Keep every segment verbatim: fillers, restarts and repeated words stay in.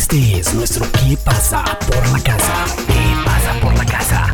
Este es nuestro ¿Qué pasa por la casa? ¿Qué pasa por la casa?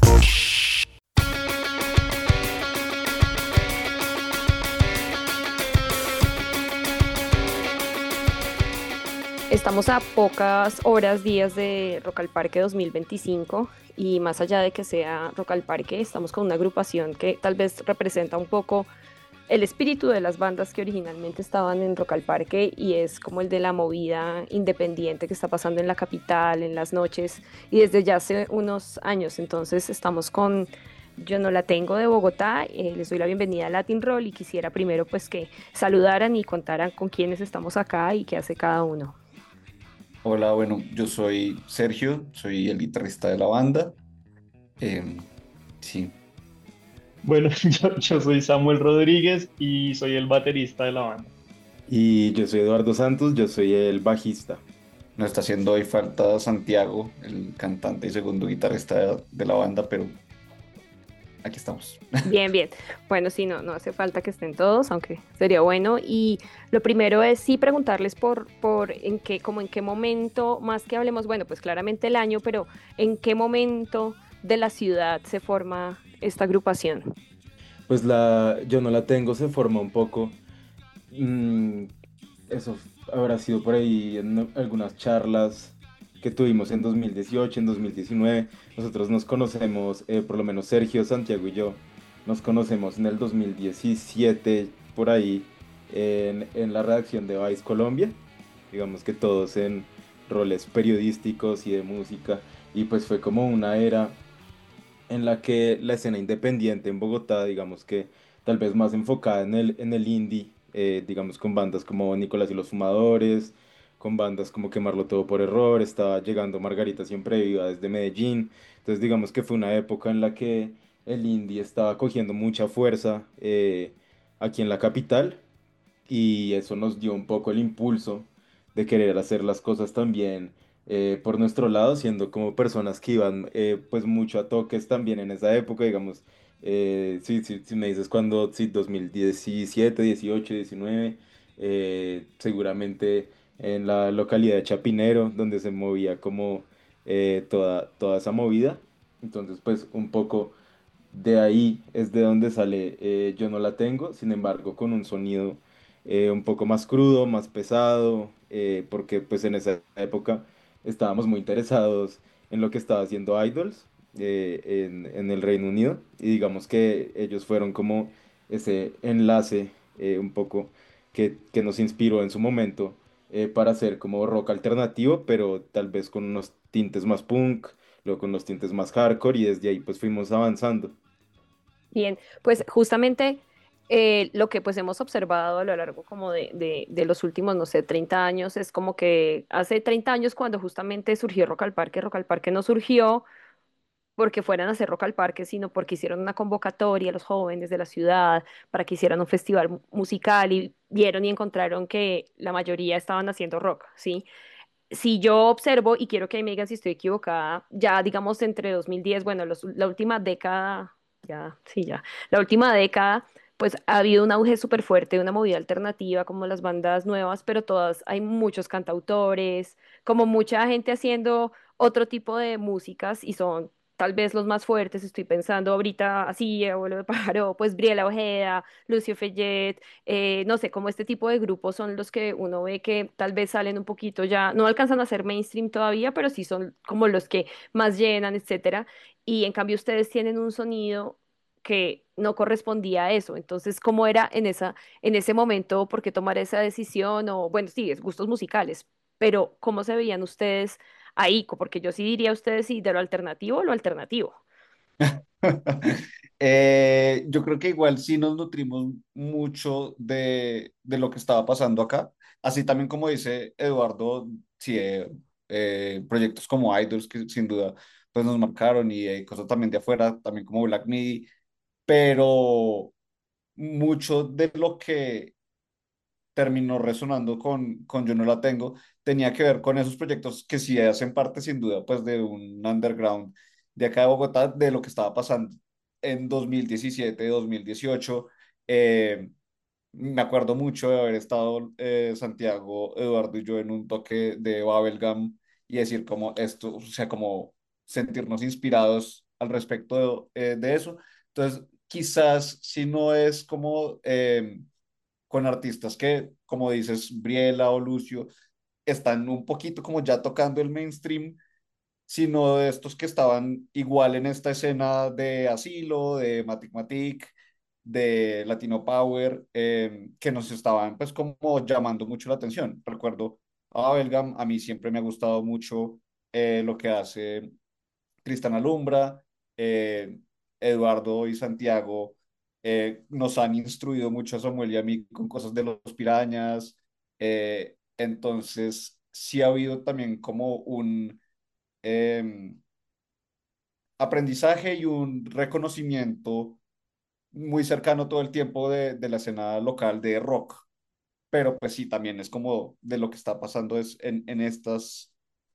Estamos a pocas horas, días de Rock al Parque dos mil veinticinco y más allá de que sea Rock al Parque, estamos con una agrupación que tal vez representa un poco el espíritu de las bandas que originalmente estaban en Rock al Parque y es como el de la movida independiente que está pasando en la capital, en las noches y desde ya hace unos años. Entonces estamos con Yo no la tengo de Bogotá, eh, les doy la bienvenida a Latin Roll y quisiera primero pues que saludaran y contaran con quiénes estamos acá y qué hace cada uno. Hola, bueno, yo soy Sergio, soy el guitarrista de la banda. Em, sí, Bueno, yo, yo soy Samuel Rodríguez y soy el baterista de la banda. Y yo soy Eduardo Santos, yo soy el bajista. nos está haciendo hoy falta Santiago, el cantante y segundo guitarrista de, de la banda, pero aquí estamos. Bien, bien. Bueno, sí, no, no hace falta que estén todos, aunque sería bueno. Y lo primero es sí preguntarles por, por en qué, como en qué momento, más que hablemos, bueno, pues claramente el año, pero en qué momento de la ciudad se forma esta agrupación. Pues la, yo no la tengo, se forma un poco. mm, Eso habrá sido por ahí en algunas charlas que tuvimos en dos mil dieciocho, en dos mil diecinueve. Nosotros nos conocemos, eh, por lo menos Sergio, Santiago y yo, nos conocemos en el dos mil diecisiete, por ahí, en, en la redacción de Vice Colombia. Digamos que todos en roles periodísticos y de música. Y pues fue como una era en la que la escena independiente en Bogotá, digamos que tal vez más enfocada en el, en el indie, eh, digamos con bandas como Nicolás y los Fumadores, con bandas como Quemarlo Todo por Error, estaba llegando Margarita Siempre Viva desde Medellín, entonces digamos que fue una época en la que el indie estaba cogiendo mucha fuerza eh, aquí en la capital y eso nos dio un poco el impulso de querer hacer las cosas también eh, por nuestro lado, siendo como personas que iban eh, pues mucho a toques también en esa época, digamos, eh, sí, sí, si me dices cuando, sí, dos mil diecisiete, dieciocho, diecinueve, eh, seguramente en la localidad de Chapinero, donde se movía como eh, toda, toda esa movida, entonces pues un poco de ahí es de donde sale eh, Yo no la tengo, sin embargo, con un sonido eh, un poco más crudo, más pesado, eh, porque pues en esa época estábamos muy interesados en lo que estaba haciendo Idols eh, en, en el Reino Unido y digamos que ellos fueron como ese enlace eh, un poco que, que nos inspiró en su momento eh, para hacer como rock alternativo, pero tal vez con unos tintes más punk, luego con unos tintes más hardcore y desde ahí pues fuimos avanzando. Bien, pues justamente eh, lo que pues hemos observado a lo largo como de, de, de los últimos, no sé, treinta años, es como que hace treinta años cuando justamente surgió Rock al Parque, Rock al Parque no surgió porque fueran a hacer Rock al Parque, sino porque hicieron una convocatoria a los jóvenes de la ciudad para que hicieran un festival mu- musical y vieron y encontraron que la mayoría estaban haciendo rock, ¿sí? Si yo observo, y quiero que me digan si estoy equivocada, ya digamos entre dos mil diez, bueno, los- la última década, ya, sí, ya, la última década, pues ha habido un auge súper fuerte, una movida alternativa como las bandas nuevas, pero todas, hay muchos cantautores, como mucha gente haciendo otro tipo de músicas y son tal vez los más fuertes, estoy pensando ahorita así, abuelo de pájaro, pues Briela Ojeda, Lucio Fellet, eh, no sé, como este tipo de grupos son los que uno ve que tal vez salen un poquito ya, no alcanzan a ser mainstream todavía, pero sí son como los que más llenan, etcétera. Y en cambio ustedes tienen un sonido que no correspondía a eso. Entonces, ¿cómo era en esa, en ese momento, por qué tomar esa decisión? O bueno, sí, es gustos musicales, pero ¿cómo se veían ustedes ahí? Co- Porque yo sí diría a ustedes sí, de lo alternativo, lo alternativo. Eh, yo creo que igual sí nos nutrimos mucho de, de lo que estaba pasando acá. Así también como dice Eduardo, sí, eh, eh, proyectos como Idols que sin duda pues nos marcaron y eh, cosas también de afuera, también como Black Midi, pero mucho de lo que terminó resonando con, con Yo no la tengo, tenía que ver con esos proyectos que sí hacen parte sin duda pues de un underground de acá de Bogotá, de lo que estaba pasando en dos mil diecisiete, dos mil dieciocho. Eh, Me acuerdo mucho de haber estado eh, Santiago, Eduardo y yo en un toque de Bubblegum y decir como esto, o sea, como sentirnos inspirados al respecto de, eh, de eso. Entonces, quizás si no es como eh, con artistas que, como dices, Briela o Lucio, están un poquito como ya tocando el mainstream, sino de estos que estaban igual en esta escena de Asilo, de Matic Matic, de Latino Power, eh, que nos estaban pues como llamando mucho la atención. Recuerdo a Belgam, a mí siempre me ha gustado mucho eh, lo que hace Tristan Alumbra, eh, Eduardo y Santiago eh, nos han instruido mucho a Samuel y a mí con cosas de los pirañas, eh, entonces sí ha habido también como un eh, aprendizaje y un reconocimiento muy cercano todo el tiempo de, de la escena local de rock, pero pues sí, también es como de lo que está pasando es en, en estas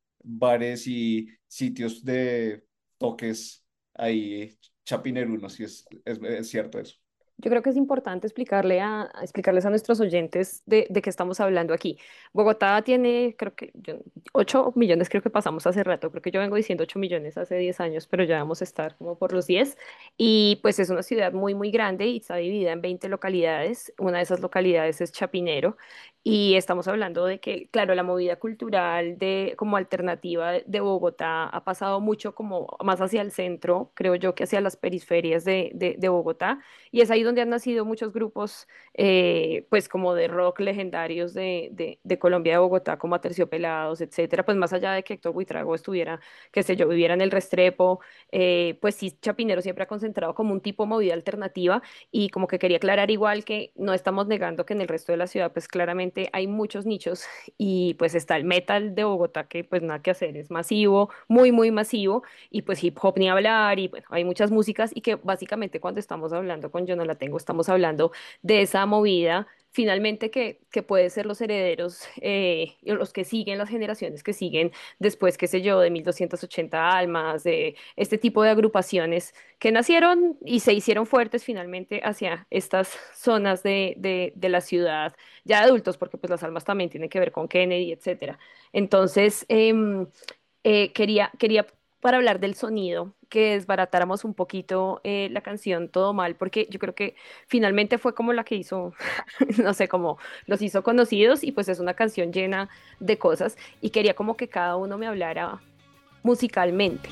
bares y sitios de toques ahí chapinerunos, sí es, es, es cierto eso. Yo creo que es importante explicarle a, a explicarles a nuestros oyentes de, de qué estamos hablando aquí. Bogotá tiene, creo que, yo- ocho millones, creo que pasamos hace rato, creo que yo vengo diciendo ocho millones hace diez años, pero ya vamos a estar como por los diez. Y pues es una ciudad muy, muy grande y está dividida en veinte localidades. Una de esas localidades es Chapinero. Y estamos hablando de que, claro, la movida cultural de, como alternativa de de Bogotá ha pasado mucho como más hacia el centro, creo yo, que hacia las periferias de, de de Bogotá y es ahí donde han nacido muchos grupos, eh, pues como de rock legendarios de, de, de Colombia, de Bogotá, como Aterciopelados, etcétera. Pues más allá de que Héctor Buitrago estuviera, qué sé yo, viviera en el Restrepo, eh, pues sí, Chapinero siempre ha concentrado como un tipo de movida alternativa y como que quería aclarar igual que no estamos negando que en el resto de la ciudad, pues claramente hay muchos nichos y pues está el metal de Bogotá que pues nada que hacer, es masivo, muy, muy masivo y pues hip hop ni hablar y bueno, hay muchas músicas y que básicamente cuando estamos hablando con Yo no la tengo, estamos hablando de esa movida finalmente que, que puede ser los herederos eh, y los que siguen, las generaciones que siguen después, qué sé yo, de mil doscientas ochenta Almas, de este tipo de agrupaciones que nacieron y se hicieron fuertes finalmente hacia estas zonas de, de, de la ciudad, ya adultos, porque pues las almas también tienen que ver con Kennedy, etcétera. Entonces, em, eh, quería, quería para hablar del sonido, que desbaratáramos un poquito eh, la canción Todo Mal, porque yo creo que finalmente fue como la que hizo, no sé, como los hizo conocidos y pues es una canción llena de cosas y quería como que cada uno me hablara musicalmente.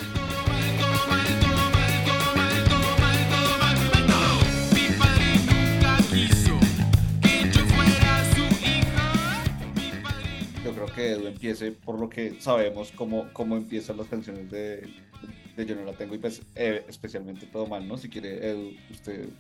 Yo creo que Edu empiece por lo que sabemos cómo, cómo empiezan las canciones de, de Yo no la tengo y pues eh, especialmente Todo Mal, ¿no? Si quiere, Edu, usted...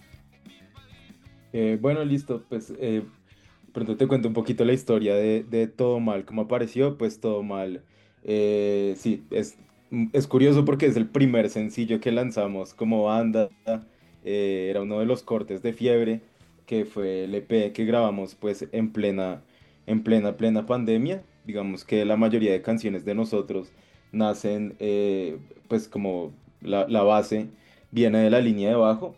Eh, bueno, listo, pues eh, pronto te cuento un poquito la historia de, de Todo Mal, cómo apareció, pues Todo Mal, eh, sí, es, mm, es curioso porque es el primer sencillo que lanzamos como banda, eh, era uno de los cortes de Fiebre, que fue el E P que grabamos pues en plena, en plena, plena pandemia, digamos que la mayoría de canciones de nosotros nacen, eh, pues como la, la base viene de la línea de bajo.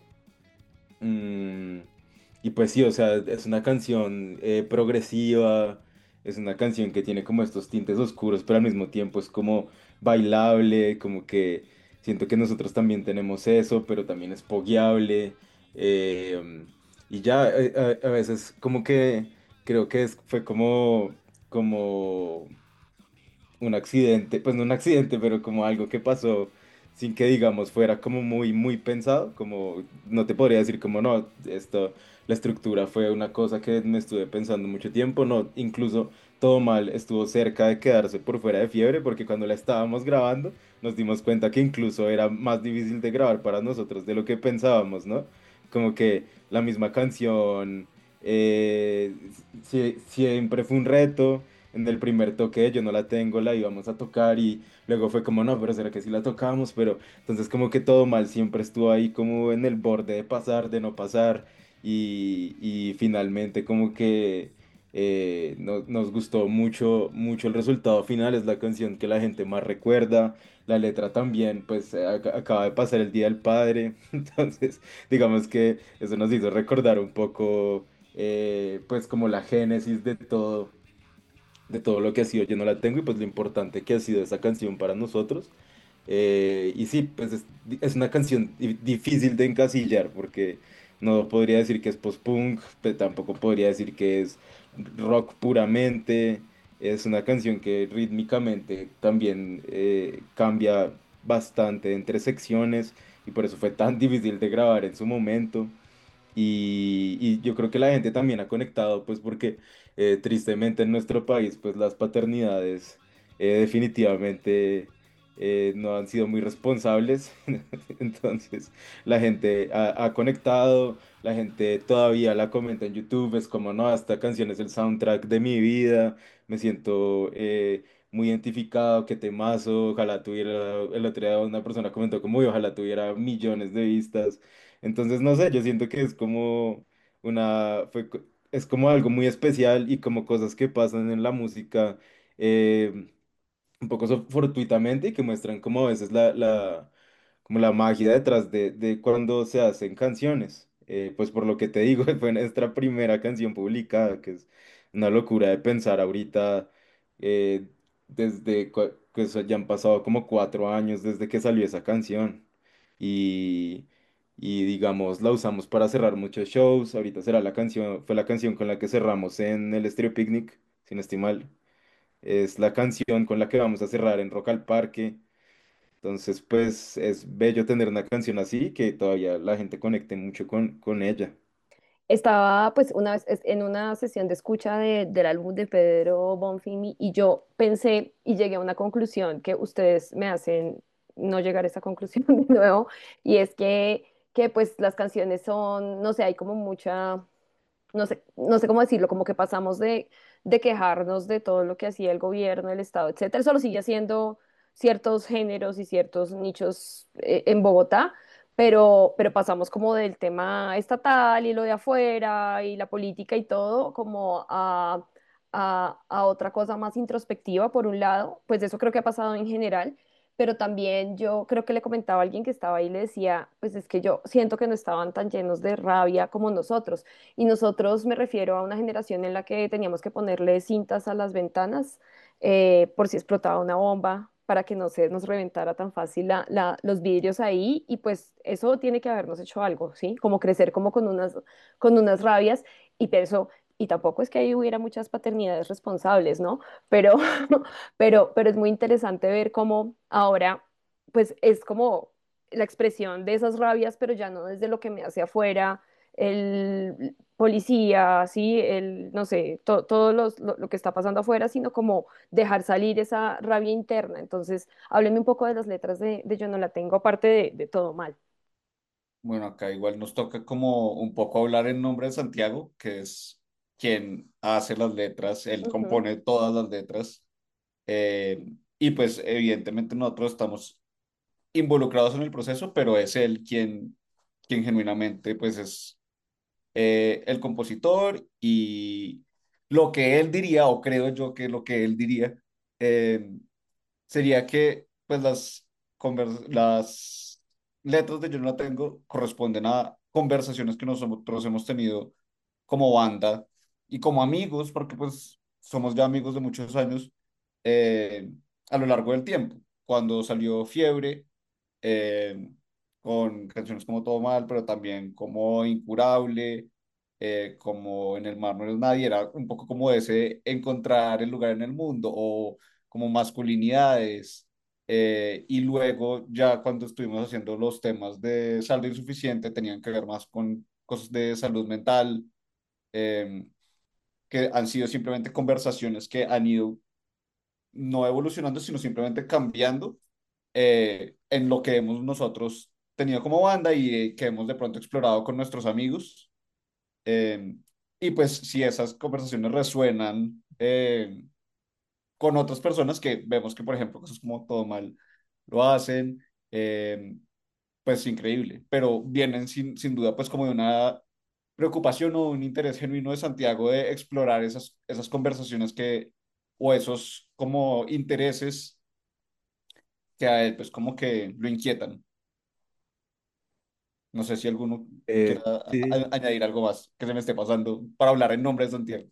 Mm, y pues sí, o sea, es una canción eh, progresiva, es una canción que tiene como estos tintes oscuros, pero al mismo tiempo es como bailable, como que siento que nosotros también tenemos eso, pero también es pogueable. eh, y ya, eh, a, a veces como que creo que es- fue como, como un accidente, pues no un accidente, pero como algo que pasó sin que digamos fuera como muy, muy pensado, como no te podría decir como no, esto, la estructura fue una cosa que me estuve pensando mucho tiempo, no, incluso Todo Mal estuvo cerca de quedarse por fuera de Fiebre porque cuando la estábamos grabando nos dimos cuenta que incluso era más difícil de grabar para nosotros de lo que pensábamos, ¿no? Como que la misma canción eh, sie- siempre fue un reto en el primer toque Yo no la tengo, la íbamos a tocar y luego fue como, no, pero será que sí la tocamos, pero entonces como que Todo Mal siempre estuvo ahí como en el borde de pasar, de no pasar y, y finalmente como que eh, no- nos gustó mucho, mucho el resultado final, es la canción que la gente más recuerda. La letra también, pues eh, ac- acaba de pasar el Día del Padre, entonces digamos que eso nos hizo recordar un poco eh, pues como la génesis de todo, de todo lo que ha sido Yo no la tengo y pues lo importante que ha sido esa canción para nosotros. Eh, y sí, pues es, es una canción di- difícil de encasillar porque no podría decir que es post-punk, pero tampoco podría decir que es rock puramente. Es una canción que rítmicamente también eh, cambia bastante entre secciones y por eso fue tan difícil de grabar en su momento. Y, y yo creo que la gente también ha conectado, pues porque eh, tristemente en nuestro país, pues las paternidades eh, definitivamente eh, no han sido muy responsables. Entonces la gente ha, ha conectado, la gente todavía la comenta en YouTube, es como, no, esta canción es el soundtrack de mi vida, me siento eh, muy identificado, qué temazo, ojalá tuviera, el otro día una persona comentó como, "Uy, ojalá tuviera millones de vistas". Entonces, no sé, yo siento que es como una, fue, co- es como algo muy especial y como cosas que pasan en la música eh, un poco so- fortuitamente y que muestran como a veces la, la, como la magia detrás de, de cuando se hacen canciones. Eh, pues por lo que te digo, fue nuestra primera canción publicada, que es una locura de pensar ahorita, eh, desde cua- que eso ya han pasado como cuatro años desde que salió esa canción. Y, y digamos, la usamos para cerrar muchos shows. Ahorita será la canción, fue la canción con la que cerramos en el Estéreo Picnic, sin no estoy mal. Es la canción con la que vamos a cerrar en Rock al Parque. Entonces, pues es bello tener una canción así que todavía la gente conecte mucho con, con ella. Estaba pues una vez es- en una sesión de escucha de- del álbum de Pedro Bonfimi y yo pensé y llegué a una conclusión que ustedes me hacen no llegar a esa conclusión de nuevo, y es que, que pues las canciones son, no sé, hay como mucha, no sé, no sé cómo decirlo, como que pasamos de, de quejarnos de todo lo que hacía el gobierno, el Estado, etcétera. Eso lo sigue haciendo ciertos géneros y ciertos nichos eh, en Bogotá, pero, pero pasamos como del tema estatal y lo de afuera y la política y todo, como a, a, a otra cosa más introspectiva, por un lado, pues eso creo que ha pasado en general. Pero también yo creo que le comentaba a alguien que estaba ahí y le decía, pues es que yo siento que no estaban tan llenos de rabia como nosotros. Y nosotros me refiero a una generación en la que teníamos que ponerle cintas a las ventanas eh, por si explotaba una bomba para que no se nos reventara tan fácil la- la- los vidrios ahí. Y pues eso tiene que habernos hecho algo, ¿sí? Como crecer como con unas, con unas rabias y eso. Y tampoco es que ahí hubiera muchas paternidades responsables, ¿no? Pero, pero, pero es muy interesante ver cómo ahora, pues es como la expresión de esas rabias, pero ya no desde lo que me hace afuera el policía, sí, el, no sé, to- todo los- lo, lo que está pasando afuera, sino como dejar salir esa rabia interna. Entonces, hábleme un poco de las letras de, de Yo no la tengo, aparte de, de todo mal. Bueno, acá igual nos toca como un poco hablar en nombre de Santiago, que es quien hace las letras, él Ujú. compone todas las letras. eh, y pues evidentemente nosotros estamos involucrados en el proceso, pero es él quien, quien genuinamente pues es eh, el compositor, y lo que él diría, o creo yo que lo que él diría, eh, sería que pues las, convers- las letras de Yo no la tengo corresponden a conversaciones que nosotros hemos tenido como banda y como amigos, porque pues somos ya amigos de muchos años, eh, a lo largo del tiempo. Cuando salió Fiebre, eh, con canciones como Todo Mal, pero también como Incurable, eh, como En el mar no eres nadie, era un poco como ese encontrar el lugar en el mundo o como masculinidades. Eh, y luego ya cuando estuvimos haciendo los temas de saldo insuficiente tenían que ver más con cosas de salud mental, eh, que han sido simplemente conversaciones que han ido no evolucionando, sino simplemente cambiando eh, en lo que hemos nosotros tenido como banda y eh, que hemos de pronto explorado con nuestros amigos. Eh, y pues si esas conversaciones resuenan eh, con otras personas que vemos que, por ejemplo, cosas como Todo Mal lo hacen, eh, pues increíble, pero vienen sin, sin duda pues como de una preocupación o un interés genuino de Santiago de explorar esas, esas conversaciones que, o esos como intereses que a él pues como que lo inquietan. No sé si alguno quiera Eh, a- sí. a- añadir algo más que se me esté pasando para hablar en nombre de Santiago.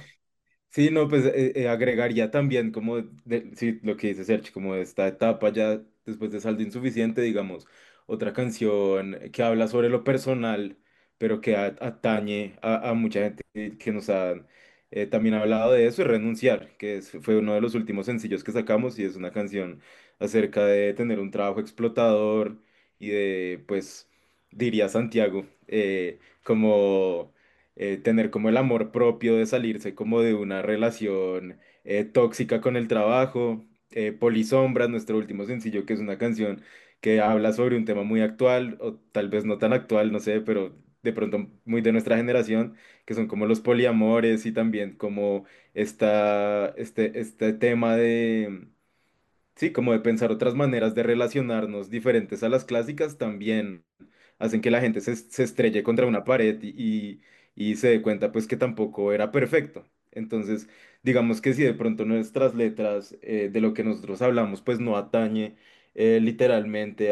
Sí, no, pues eh, eh, agregaría también como, de- sí, lo que dice Sergio, como esta etapa ya después de Saldo Insuficiente, digamos, otra canción que habla sobre lo personal, pero que a- atañe a, a mucha gente que nos ha eh, también hablado de eso, es Renunciar, que es- fue uno de los últimos sencillos que sacamos y es una canción acerca de tener un trabajo explotador y de, pues, diría Santiago, eh, como eh, tener como el amor propio de salirse como de una relación eh, tóxica con el trabajo. Eh, Polisombras, nuestro último sencillo, que es una canción que habla sobre un tema muy actual, o tal vez no tan actual, no sé, pero de pronto muy de nuestra generación, que son como los poliamores y también como esta, este, este tema de, sí, como de pensar otras maneras de relacionarnos diferentes a las clásicas, también hacen que la gente se, se estrelle contra una pared y, y- y se dé cuenta pues que tampoco era perfecto. Entonces, digamos que si de pronto nuestras letras eh, de lo que nosotros hablamos pues no atañe eh, literalmente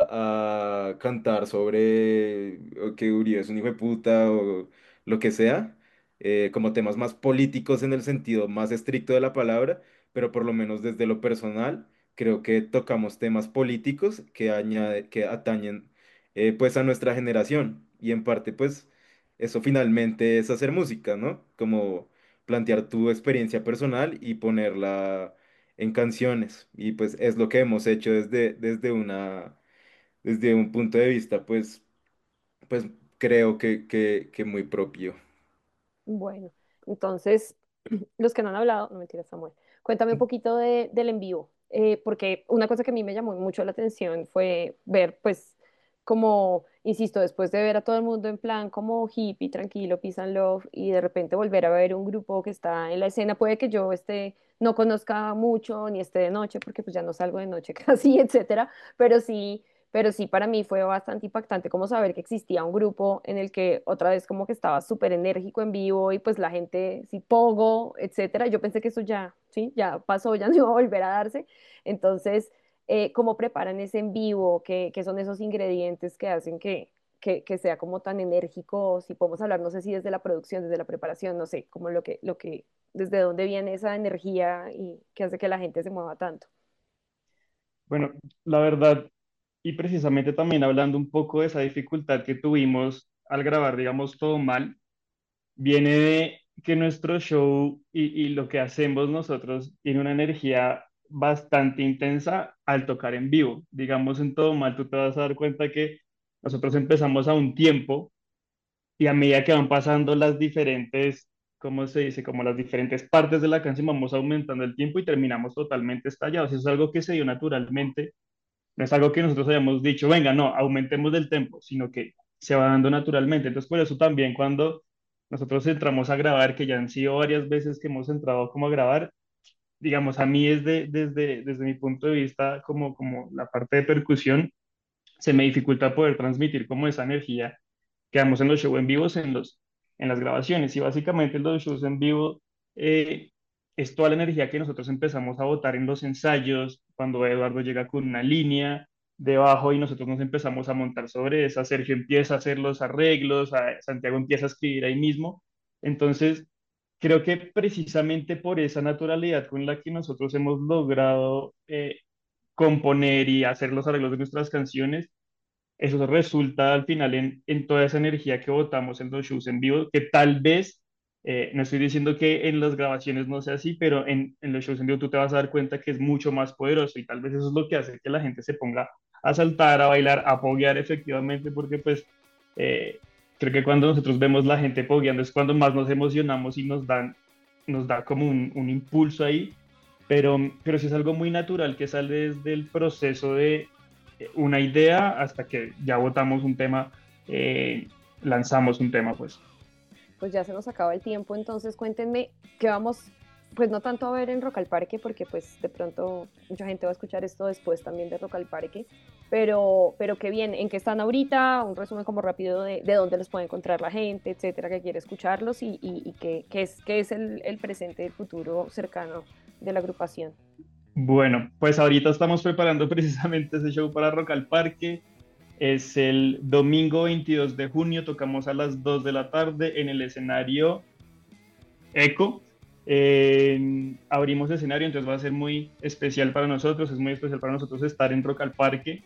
a, a cantar sobre o que Uribe es un hijo de puta o lo que sea, eh, como temas más políticos en el sentido más estricto de la palabra, pero por lo menos desde lo personal creo que tocamos temas políticos que añade, que atañen eh, pues a nuestra generación. Y en parte, pues, eso finalmente es hacer música, ¿no? Como plantear tu experiencia personal y ponerla en canciones. Y pues es lo que hemos hecho desde, desde una, desde un punto de vista, pues, pues creo que, que, que muy propio. Bueno, entonces, los que no han hablado, no mentira, Samuel, cuéntame un poquito de, del en vivo, eh, porque una cosa que a mí me llamó mucho la atención fue ver, pues, como, insisto, después de ver a todo el mundo en plan como hippie, tranquilo, peace and love, y de repente volver a ver un grupo que está en la escena, puede que yo esté, no conozca mucho, ni esté de noche, porque pues ya no salgo de noche casi, etcétera, pero sí pero sí para mí fue bastante impactante como saber que existía un grupo en el que otra vez como que estaba súper enérgico en vivo y pues la gente, sí, pogo, etcétera. Yo pensé que eso ya, sí, ya pasó, ya no iba a volver a darse. Entonces, eh, ¿cómo preparan ese en vivo? ¿Qué, qué son esos ingredientes que hacen que, que, que sea como tan enérgico? Si podemos hablar, no sé si desde la producción, desde la preparación, no sé, como lo que, lo que, desde dónde viene esa energía y que hace que la gente se mueva tanto. Bueno, la verdad, y precisamente también hablando un poco de esa dificultad que tuvimos al grabar, digamos, todo mal, viene de que nuestro show y, y lo que hacemos nosotros tiene una energía bastante intensa al tocar en vivo. Digamos, en todo mal, tú te vas a dar cuenta que nosotros empezamos a un tiempo y a medida que van pasando las diferentes, ¿cómo se dice? Como las diferentes partes de la canción, vamos aumentando el tiempo y terminamos totalmente estallados. Eso es algo que se dio naturalmente, no es algo que nosotros hayamos dicho, venga, no, aumentemos del tempo, sino que se va dando naturalmente. Entonces, por eso también cuando nosotros entramos a grabar, que ya han sido varias veces que hemos entrado como a grabar, digamos, a mí es de- desde, desde mi punto de vista, como, como la parte de percusión, se me dificulta poder transmitir como esa energía que damos en los shows en vivos, en los, en las grabaciones. Y básicamente en los shows en vivo eh, es toda la energía que nosotros empezamos a botar en los ensayos, cuando Eduardo llega con una línea debajo y nosotros nos empezamos a montar sobre esa, Sergio empieza a hacer los arreglos, a- Santiago empieza a escribir ahí mismo. Entonces, creo que precisamente por esa naturalidad con la que nosotros hemos logrado eh, componer y hacer los arreglos de nuestras canciones, eso resulta al final en, en toda esa energía que botamos en los shows en vivo, que tal vez, eh, no estoy diciendo que en las grabaciones no sea así, pero en, en los shows en vivo tú te vas a dar cuenta que es mucho más poderoso y tal vez eso es lo que hace que la gente se ponga a saltar, a bailar, a poguear efectivamente, porque pues eh, creo que cuando nosotros vemos la gente pogueando es cuando más nos emocionamos y nos dan, nos da como un, un impulso ahí, pero, pero sí es algo muy natural que sale desde el proceso de eh, una idea hasta que ya votamos un tema, eh, lanzamos un tema, pues. Pues ya se nos acaba el tiempo, entonces cuéntenme qué vamos, pues no tanto a ver en Rock al Parque, porque pues de pronto mucha gente va a escuchar esto después también de Rock al Parque, pero, pero qué bien, en qué están ahorita, un resumen como rápido de, de dónde los puede encontrar la gente, etcétera, que quiere escucharlos y, y, y qué, qué es, qué es el, el presente y el futuro cercano de la agrupación. Bueno, pues ahorita estamos preparando precisamente ese show para Rock al Parque. Es el domingo veintidós de junio, tocamos a las dos de la tarde en el escenario Eco. Eh, abrimos escenario, entonces va a ser muy especial para nosotros, es muy especial para nosotros estar en Rock al Parque.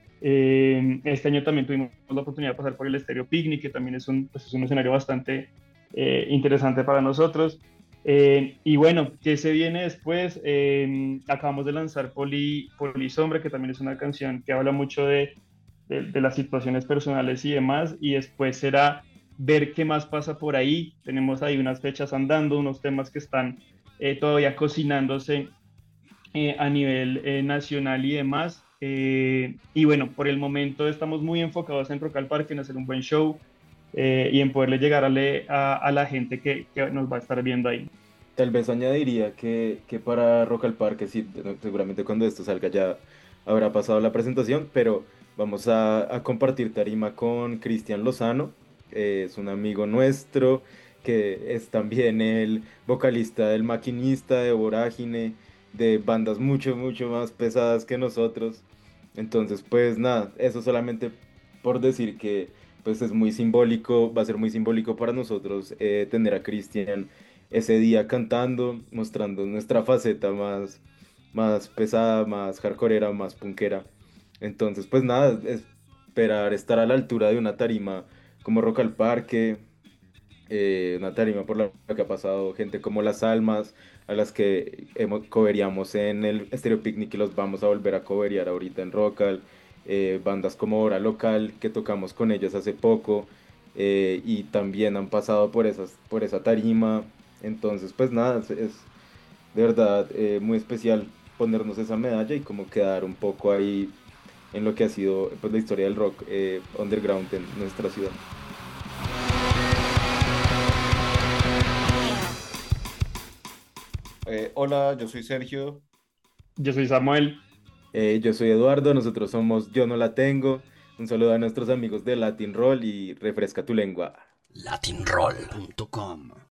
Eh, este año también tuvimos la oportunidad de pasar por el Estéreo Picnic, que también es un, pues es un escenario bastante eh, interesante para nosotros. Eh, y bueno, ¿qué se viene después? Eh, acabamos de lanzar Poli, Poli Sombra, que también es una canción que habla mucho de, de, de las situaciones personales y demás, y después será ver qué más pasa por ahí. Tenemos ahí unas fechas andando, unos temas que están eh, todavía cocinándose eh, a nivel eh, nacional y demás. Eh, y bueno, por el momento estamos muy enfocados en Rock al Parque, en hacer un buen show eh, y en poderle llegar a, le, a, a la gente que, que nos va a estar viendo ahí. Tal vez añadiría que, que para Rock al Parque, sí, de- seguramente cuando esto salga ya habrá pasado la presentación, pero vamos a, a compartir tarima con Cristian Lozano, eh, es un amigo nuestro, que es también el vocalista del Maquinista, de Vorágine, de bandas mucho, mucho más pesadas que nosotros. Entonces, pues nada, eso solamente por decir que pues es muy simbólico, va a ser muy simbólico para nosotros eh, tener a Cristian ese día cantando, mostrando nuestra faceta más, más pesada, más hardcoreera, más punkera. Entonces, pues nada, es esperar estar a la altura de una tarima como Rock al Parque, eh, una tarima por la que ha pasado gente como Las Almas, a las que hemos, coveríamos en el Stereo Picnic y los vamos a volver a coverear ahorita en Rockal, eh, bandas como Hora Local, que tocamos con ellas hace poco, eh, y también han pasado por esas, por esa tarima. Entonces, pues nada, es, es de verdad eh, muy especial ponernos esa medalla y como quedar un poco ahí en lo que ha sido pues, la historia del rock eh, underground en nuestra ciudad. Eh, hola, yo soy Sergio. Yo soy Samuel. Eh, yo soy Eduardo, nosotros somos Yo No La Tengo. Un saludo a nuestros amigos de Latin Roll y refresca tu lengua. latinroll punto com